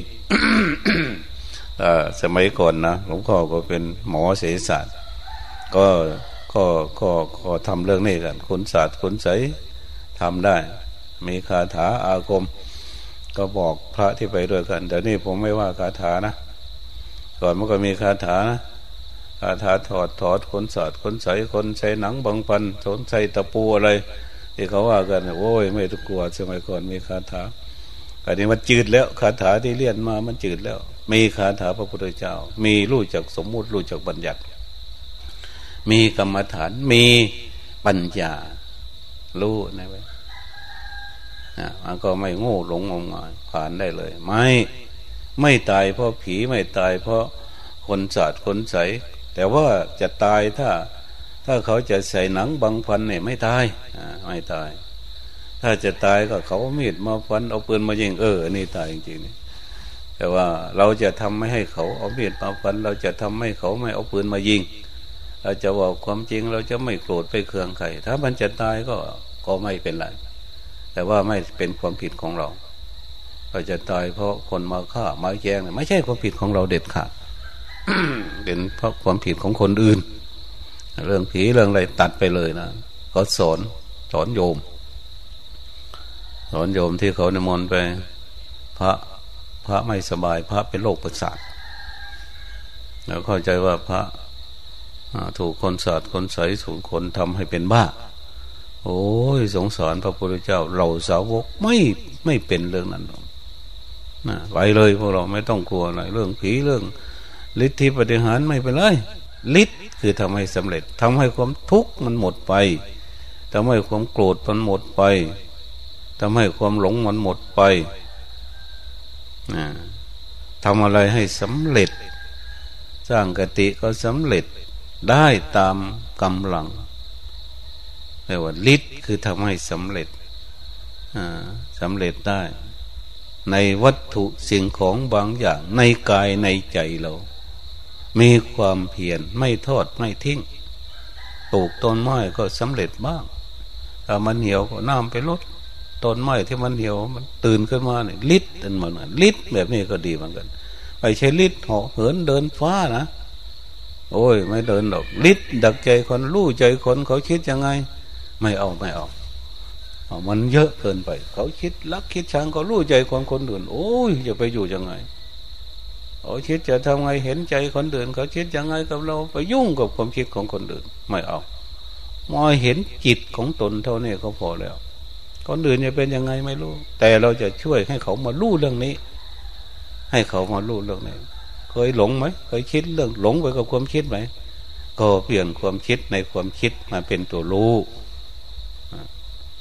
สมัยก่อนนะหลวงพ่อก็เป็นหมอเสศาสตร์ก็ก็ก็ก็ทำเรื่องนี้กันคนศาสตร์คนไสทำได้มีคาถาอาคมก็บอกพระที่ไปด้วยกันแต่นี่ผมไม่ว่าคาถานะก่อนมันก็มีคาถานะคาถาถอดถอดคนศาสตร์คนไสคนใช้หนังบางปันสนใช้ตะปูอะไรที่เขาว่ากันโอ้ยไม่ต้องกลัวสมัยก่อนมีคาถาอันนี้มันจืดแล้วคาถาที่เรียนมามันจืดแล้วมีคาถาพระพุทธเจ้ามีรู้จักสมมุติรู้จักบัญญัติมีกรรมฐานมีปัญญารู้นะเว้ยนะมันก็ไม่โง่หลงงมงายผ่านได้เลยไม่ไม่ตายเพราะผีไม่ตายเพราะคนศาสตร์คนใสแต่ว่าจะตายถ้าถ้าเขาจะใส่หนังบังฟันเนี่ยไม่ตายอ่าไม่ตายถ้าจะตายก็เขาเอามีดมาฟันเอาปืนมายิงเออนี่ตายจริงๆแต่ว่าเราจะทำไม่ให้เขาเอามีดมาฟันเราจะทำให้เขาไม่เอาปืนมายิงเราจะบอกความจริงเราจะไม่โกรธไปเคืองใครถ้ามันจะตายก็ก็ไม่เป็นไรแต่ว่าไม่เป็นความผิดของเราเราจะตายเพราะคนมาฆ่ามาแย่งเนี่ยไม่ใช่ความผิดของเราเด็ดขาด เป็นเพราะความผิดของคนอื่นเรื่องผีเรื่องอะไรตัดไปเลยนะเขาสอนสอนโยมสอนโยมที่เขานิมนต์ไปพระพระไม่สบายพระเป็นโรคประสาทแล้วเข้าใจว่าพระถูกคนศาสตร์คนใสถูกคนทำให้เป็นบ้าโอ้ยสงสารพระพุทธเจ้าเราสาวกไม่ไม่เป็นเรื่องนั้นหรอกนะไปเลยพวกเราไม่ต้องกลัวอะไรเรื่องผีเรื่องฤทธิปฏิหารไม่เป็นไรฤทธิ์คือทำให้สำเร็จทำให้ความทุกข์มันหมดไปทำให้ความโกรธมันหมดไปทำให้ความหลงมันหมดไปนะทำอะไรให้สำเร็จสร้างกติก็สำเร็จได้ตามกำลังเรียกว่าฤทธิ์คือทำให้สำเร็จสำเร็จได้ในวัตถุสิ่งของบางอย่างในกายในใจเรามีความเพียรไม่ทอดไม่ทิ้งปลูกต้นไม้ก็สำเร็จบ้างถ้ามันเหี่ยวก็น้ำไปลดต้นไม้ที่มันเหี่ยวมันตื่นขึ้นมาเนี่ยฤทธิ์มันเหมือนฤทธิ์แบบนี้ก็ดีเหมือนกันไม่ใช่ฤทธิ์เหาะเหินเดินฟ้านะโอ้ยไม่เดินหรอกฤทธิ์ดักใจคนรู้ใจคนเขาคิดยังไงไม่เอาไม่เอามันเยอะเกินไปเขาคิดรักคิดชังเขารู้ใจคนคนอื่นโอ้ยจะไปอยู่ยังไงเขาคิดจะทำไงเห็นใจคนอื่นเขาคิดยังไงกับเราไปยุ่งกับความคิดของคนอื่นไม่เอามาเห็นจิตของตนเท่านี้ก็พอแล้วคนอื่นจะเป็นยังไงไม่รู้แต่เราจะช่วยให้เขามารู้เรื่องนี้ให้เขามารู้เรื่องนี้เคยหลงไหมเคยคิดเรื่องหลงไปกับความคิดไหมก็เปลี่ยนความคิดในความคิดมาเป็นตัวรู้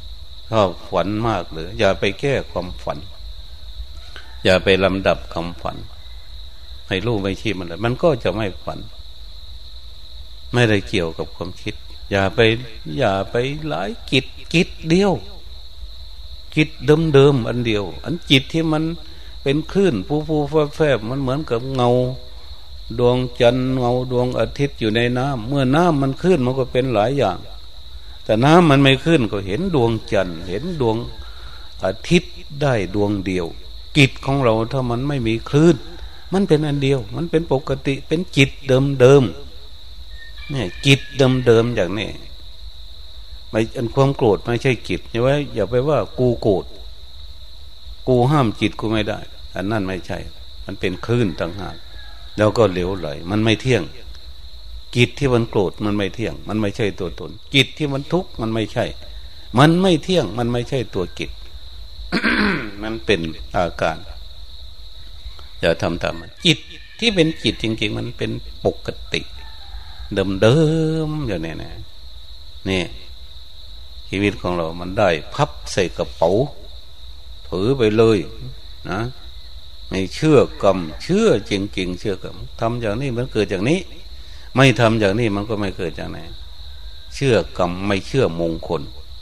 ชอบฝันมากเลยอย่าไปแก้ความฝันอย่าไปลำดับคำฝันให้รู้ไม่ชี้มันเลยมันก็จะไม่ฝันไม่ได้เกี่ยวกับความคิดอย่าไปอย่าไปหลายกิจกิจเดียวจิตเดิมๆอันเดียวอันจิตที่มันเป็นคลื่นฟูๆแฟบๆมันเหมือนกับเงาดวงจันทร์เงาดวงอาทิตย์อยู่ในน้ำเมื่อน้ำมันคลื่นมันก็เป็นหลายอย่างแต่น้ำมันไม่คลื่นก็เห็นดวงจันทร์เห็นดวงอาทิตย์ได้ดวงเดียวจิตของเราถ้ามันไม่มีคลื่นมันเป็นอันเดียวมันเป็นปกติเป็นจิตเดิมๆเนี่ยจิตเดิมๆอย่างนี้ไม่อันความโกรธไม่ใช่จิตอย่าไว้อย่าไปว่ากูโกรธกูห้ามจิตกูไม่ได้อันนั้นไม่ใช่มันเป็นคลื่นต่างหากแล้วก็เหลวไหลมันไม่เที่ยงจิตที่มันโกรธมันไม่เที่ยงมันไม่ใช่ตัวตนจิตที่มันทุกข์มันไม่ใช่มันไม่เที่ยงมันไม่ใช่ตัวจิต มันเป็นอาการอย่าทำตามมันจิตที่เป็นจิตจริงๆมันเป็นปกติเดิมๆอย่างนี้นะนี่ชีวิตของเรามันได้พับใส่กระเป๋าถือไปเลยนะไม่เชื่อกรรมเชื่อจริงๆเชื่อกรรมทำอย่างนี้มันเกิดอย่างนี้ไม่ทำอย่างนี้มันก็ไม่เกิดจากไหนเชื่อกรรมไม่เชื่อมงคล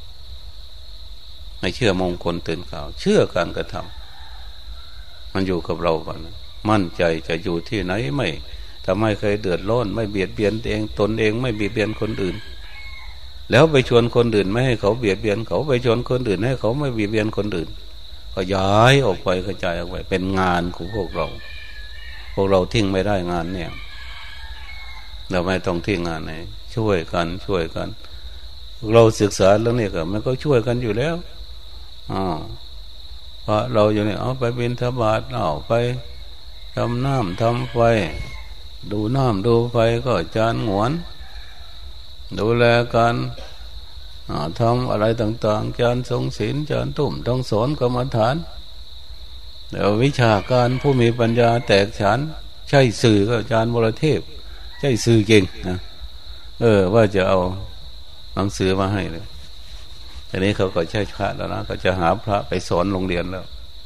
ไม่เชื่อมงคลตื่นข่าวเชื่อการกระทำมันอยู่กับเราก่อนมั่นใจจะอยู่ที่ไหนไม่ทำให้ใครเดือดร้อนไม่เบียดเบียนเองตนเองไม่เบียดเบียนคนอื่นแล้วไปชวนคนอื่นไม่ให้เขาเบียดเบียนเขาไปชวนคนอื่นให้เขาไม่เบียดเบียนคนอื่นก็ย้ายออกไปกระจายออกไปเป็นงานของพวกเราพวกเราทิ้งไม่ได้งานเนี่ยเราไม่ต้องทิ้งงานไหนช่วยกันช่วยกันเราศึกษาเรื่องนี้ก็มันก็ช่วยกันอยู่แล้วอ๋อเพราะเราอยู่เนี่ยเอาไปบิณฑบาตเอาไปทำน้ำทำไฟดูน้ำดูไฟก็จานหงวนดูแลกันทำอะไรต่างๆจานทรงศีลจานตุ่มต้องสอนกรรมฐานแล้ววิชาการผู้มีปัญญาแตกฉานใช่สื่อก็จานวรเทพใช่สื่อเก่งนะเออว่าจะเอาหนังสือมาให้เลยทีนี้เขาก็ใช้พระแล้วนะก็จะหาพระไปสอนโรงเรียนแล้ว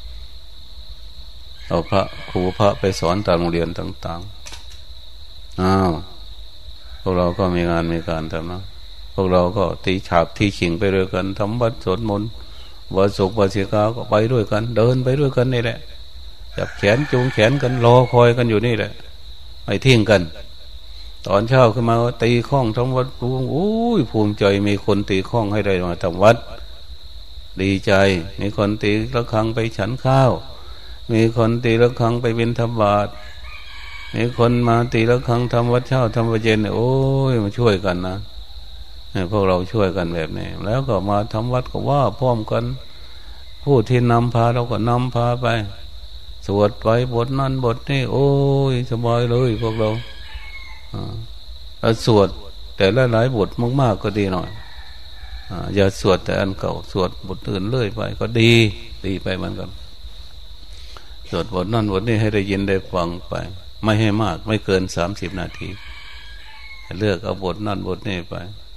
เอาพระครูพระไปสอนตามโรงเรียนต่างๆอ้าวพวกเราก็มีงานมีการทำนะพวกเราก็ตีฉาบตีฉิงไปด้วยกันทำวัดสวดมนต์วัดศุกร์วัดศิกาก็ไปด้วยกันเดินไปด้วยกันนี่แหละจับแขนจูงแขนกันรอคอยกันอยู่นี่แหละไม่ทิ้งกันตอนเช้าขึ้นมาตีข้องทำวัดปูโอ้ยภูมิใจมีคนตีข้องให้ได้มาทำวัดดีใจมีคนตีระฆังไปฉันข้าวมีคนตีระฆังไปบิณฑบาตมีคนมาตีระฆังทำวัดเช้าทำวัดเย็นโอ้ยมาช่วยกันนะพวกเราช่วยกันแบบนี้แล้วก็มาทำวัดก็ว่าพร้อมกันผู้ที่นำพาเราก็นำพาไปสวดไปบทนั้นบทนี้โอ้ยสบายเลยพวกเราอ่าสวดแต่ละหลายบทมากๆก็ดีหน่อยอ่าอย่าสวดแต่อันเก่าสวดบทอื่นเรื่อยไปก็ดีดีไปเหมือนกันสวดบทนั้นบทนี้ให้ได้ยินได้ฟังไปไม่ให้มากไม่เกินสามสิบนาทีเลือกเอาบทนั้นบทนี้ไป